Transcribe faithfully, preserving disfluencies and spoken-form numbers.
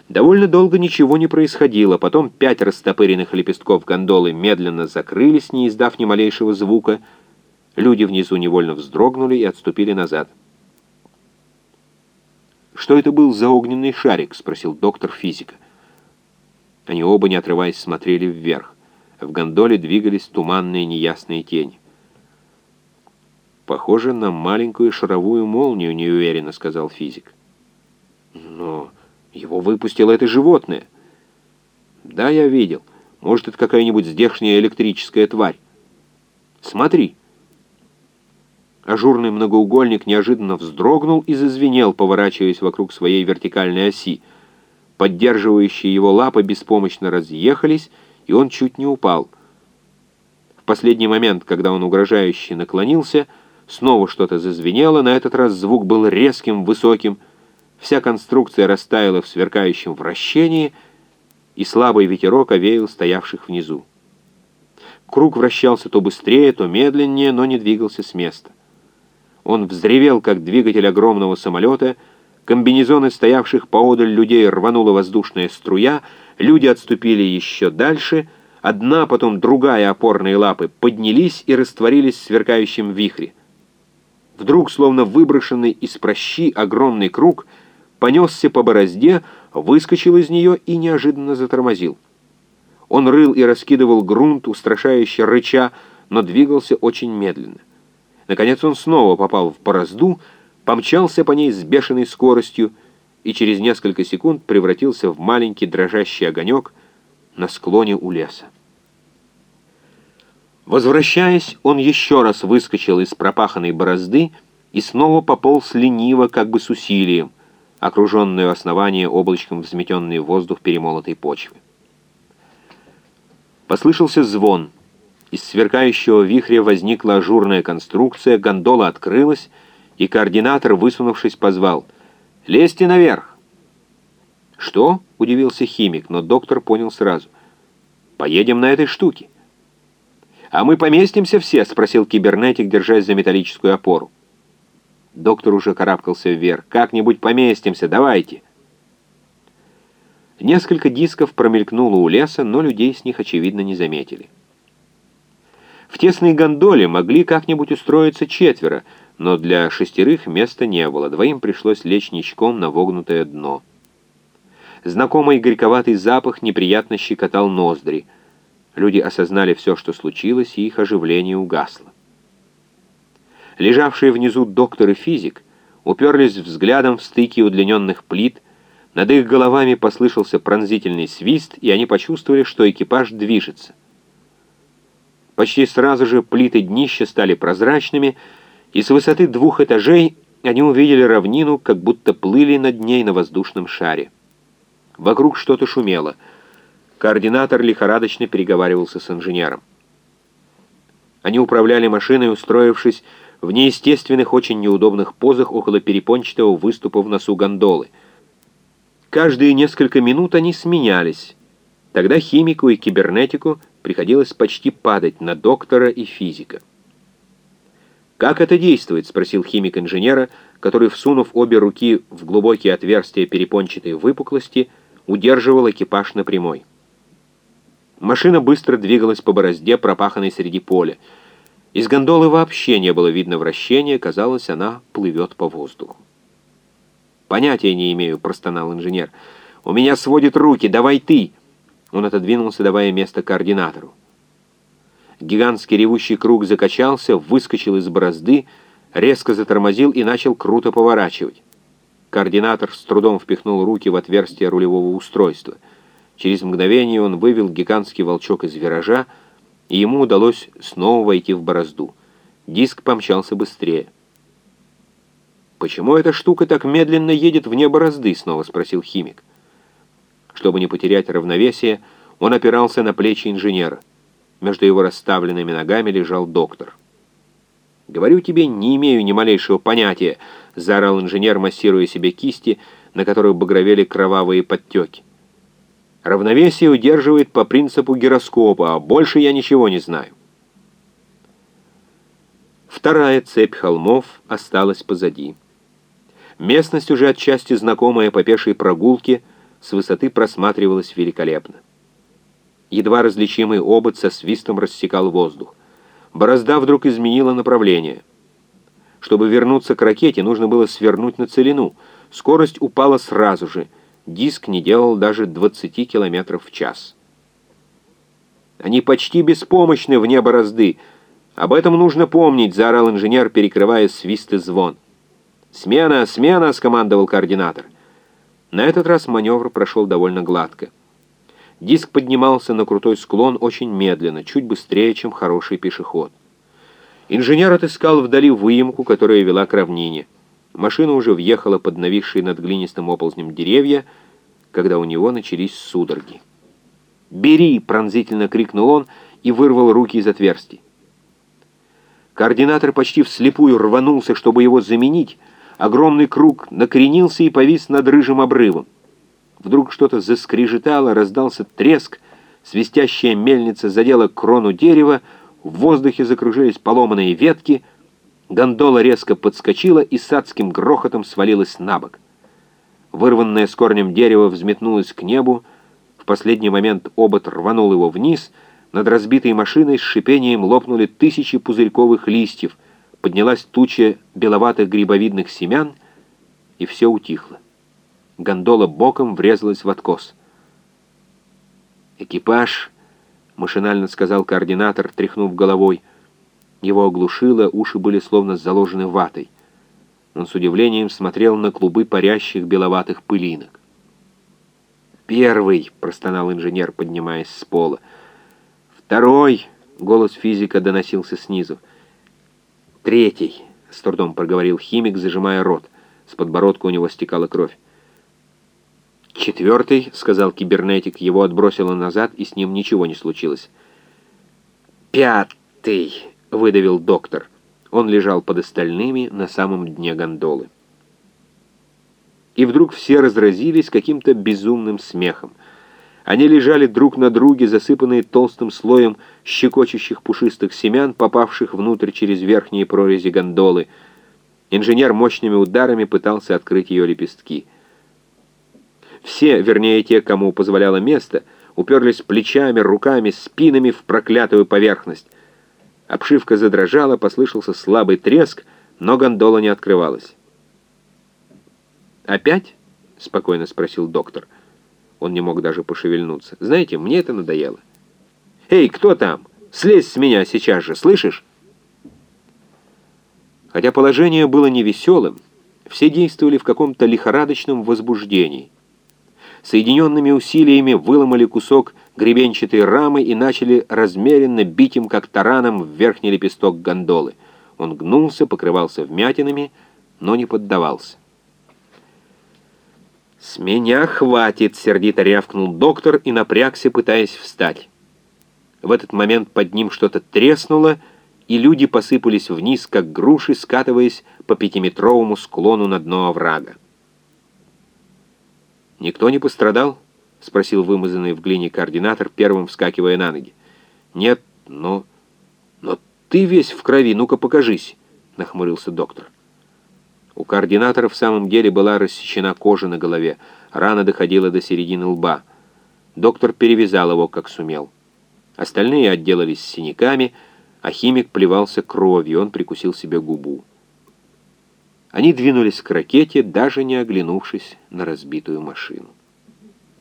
Довольно долго ничего не происходило, потом пять растопыренных лепестков гондолы медленно закрылись, не издав ни малейшего звука. Люди внизу невольно вздрогнули и отступили назад. «Что это был за огненный шарик?» — спросил доктор физика. Они оба, не отрываясь, смотрели вверх. В гондоле двигались туманные неясные тени. «Похоже на маленькую шаровую молнию», — неуверенно сказал физик. «Но его выпустило это животное». «Да, я видел. Может, это какая-нибудь здешняя электрическая тварь. Смотри». Ажурный многоугольник неожиданно вздрогнул и зазвенел, поворачиваясь вокруг своей вертикальной оси. Поддерживающие его лапы беспомощно разъехались, и он чуть не упал. В последний момент, когда он угрожающе наклонился, снова что-то зазвенело, на этот раз звук был резким, высоким, вся конструкция растаяла в сверкающем вращении, и слабый ветерок овеял стоявших внизу. Круг вращался то быстрее, то медленнее, но не двигался с места. Он взревел, как двигатель огромного самолета, комбинезоны стоявших поодаль людей рванула воздушная струя, люди отступили еще дальше, одна, потом другая опорные лапы поднялись и растворились в сверкающем вихре. Вдруг, словно выброшенный из пращи огромный круг, понесся по борозде, выскочил из нее и неожиданно затормозил. Он рыл и раскидывал грунт, устрашающе рыча, но двигался очень медленно. Наконец он снова попал в борозду, помчался по ней с бешеной скоростью и через несколько секунд превратился в маленький дрожащий огонек на склоне у леса. Возвращаясь, он еще раз выскочил из пропаханной борозды и снова пополз лениво, как бы с усилием, окруженный у основания облачком взметенный в воздух перемолотой почвы. Послышался звон. Из сверкающего вихря возникла ажурная конструкция, гондола открылась, и координатор, высунувшись, позвал: «Лезьте наверх!» «Что?» — удивился химик, но доктор понял сразу. «Поедем на этой штуке». «А мы поместимся все?» — спросил кибернетик, держась за металлическую опору. Доктор уже карабкался вверх. «Как-нибудь поместимся, давайте!» Несколько дисков промелькнуло у леса, но людей с них, очевидно, не заметили. В тесной гондоле могли как-нибудь устроиться четверо, но для шестерых места не было, двоим пришлось лечь ничком на вогнутое дно. Знакомый горьковатый запах неприятно щекотал ноздри. Люди осознали все, что случилось, и их оживление угасло. Лежавшие внизу доктор и физик уперлись взглядом в стыки удлиненных плит, над их головами послышался пронзительный свист, и они почувствовали, что экипаж движется. Почти сразу же плиты днища стали прозрачными, и с высоты двух этажей они увидели равнину, как будто плыли над ней на воздушном шаре. Вокруг что-то шумело. Координатор лихорадочно переговаривался с инженером. Они управляли машиной, устроившись в неестественных, очень неудобных позах около перепончатого выступа в носу гондолы. Каждые несколько минут они сменялись. Тогда химику и кибернетику приходилось почти падать на доктора и физика. «Как это действует?» — спросил химик инженера, который, всунув обе руки в глубокие отверстия перепончатой выпуклости, удерживал экипаж на прямой. Машина быстро двигалась по борозде, пропаханной среди поля. Из гондолы вообще не было видно вращения, казалось, она плывет по воздуху. «Понятия не имею», — простонал инженер. «У меня сводит руки, давай ты!» Он отодвинулся, давая место координатору. Гигантский ревущий круг закачался, выскочил из борозды, резко затормозил и начал круто поворачивать. Координатор с трудом впихнул руки в отверстие рулевого устройства. Через мгновение он вывел гигантский волчок из виража, и ему удалось снова войти в борозду. Диск помчался быстрее. «Почему эта штука так медленно едет вне борозды?» — снова спросил химик. Чтобы не потерять равновесие, он опирался на плечи инженера. Между его расставленными ногами лежал доктор. «Говорю тебе, не имею ни малейшего понятия», — заорал инженер, массируя себе кисти, на которых багровели кровавые подтеки. «Равновесие удерживает по принципу гироскопа, а больше я ничего не знаю». Вторая цепь холмов осталась позади. Местность, уже отчасти знакомая по пешей прогулке, с высоты просматривалось великолепно. Едва различимый обод со свистом рассекал воздух. Борозда вдруг изменила направление. Чтобы вернуться к ракете, нужно было свернуть на целину. Скорость упала сразу же. Диск не делал даже двадцати километров в час. «Они почти беспомощны вне борозды. Об этом нужно помнить», — заорал инженер, перекрывая свист и звон. «Смена! Смена!» — скомандовал координатор. На этот раз маневр прошел довольно гладко. Диск поднимался на крутой склон очень медленно, чуть быстрее, чем хороший пешеход. Инженер отыскал вдали выемку, которая вела к равнине. Машина уже въехала под нависшие над глинистым оползнем деревья, когда у него начались судороги. «Бери!» — пронзительно крикнул он и вырвал руки из отверстий. Координатор почти вслепую рванулся, чтобы его заменить. Огромный круг накренился и повис над рыжим обрывом. Вдруг что-то заскрежетало, раздался треск, свистящая мельница задела крону дерева, в воздухе закружились поломанные ветки, гондола резко подскочила и с адским грохотом свалилась на бок. Вырванное с корнем дерево взметнулось к небу, в последний момент обод рванул его вниз, над разбитой машиной с шипением лопнули тысячи пузырьковых листьев, поднялась туча беловатых грибовидных семян, и все утихло. Гондола боком врезалась в откос. «Экипаж», — машинально сказал координатор, тряхнув головой. Его оглушило, уши были словно заложены ватой. Он с удивлением смотрел на клубы парящих беловатых пылинок. «Первый», — простонал инженер, поднимаясь с пола. «Второй», — голос физика доносился снизу. «Третий», — с трудом проговорил химик, зажимая рот. С подбородка у него стекала кровь. «Четвертый», — сказал кибернетик, его отбросило назад, и с ним ничего не случилось. «Пятый», — выдавил доктор. Он лежал под остальными на самом дне гондолы. И вдруг все разразились каким-то безумным смехом. Они лежали друг на друге, засыпанные толстым слоем щекочущих пушистых семян, попавших внутрь через верхние прорези гондолы. Инженер мощными ударами пытался открыть ее лепестки. Все, вернее те, кому позволяло место, уперлись плечами, руками, спинами в проклятую поверхность. Обшивка задрожала, послышался слабый треск, но гондола не открывалась. «Опять?» — спокойно спросил доктор. Он не мог даже пошевельнуться. «Знаете, мне это надоело». «Эй, кто там? Слезь с меня сейчас же, слышишь?» Хотя положение было невеселым, все действовали в каком-то лихорадочном возбуждении. Соединенными усилиями выломали кусок гребенчатой рамы и начали размеренно бить им, как тараном, в верхний лепесток гондолы. Он гнулся, покрывался вмятинами, но не поддавался. «С меня хватит!» — сердито рявкнул доктор и напрягся, пытаясь встать. В этот момент под ним что-то треснуло, и люди посыпались вниз, как груши, скатываясь по пятиметровому склону на дно оврага. «Никто не пострадал?» — спросил вымазанный в глине координатор, первым вскакивая на ноги. «Нет, но... но ты весь в крови, ну-ка покажись!» — нахмурился доктор. У координатора в самом деле была рассечена кожа на голове, рана доходила до середины лба. Доктор перевязал его, как сумел. Остальные отделались синяками, а химик плевался кровью, он прикусил себе губу. Они двинулись к ракете, даже не оглянувшись на разбитую машину.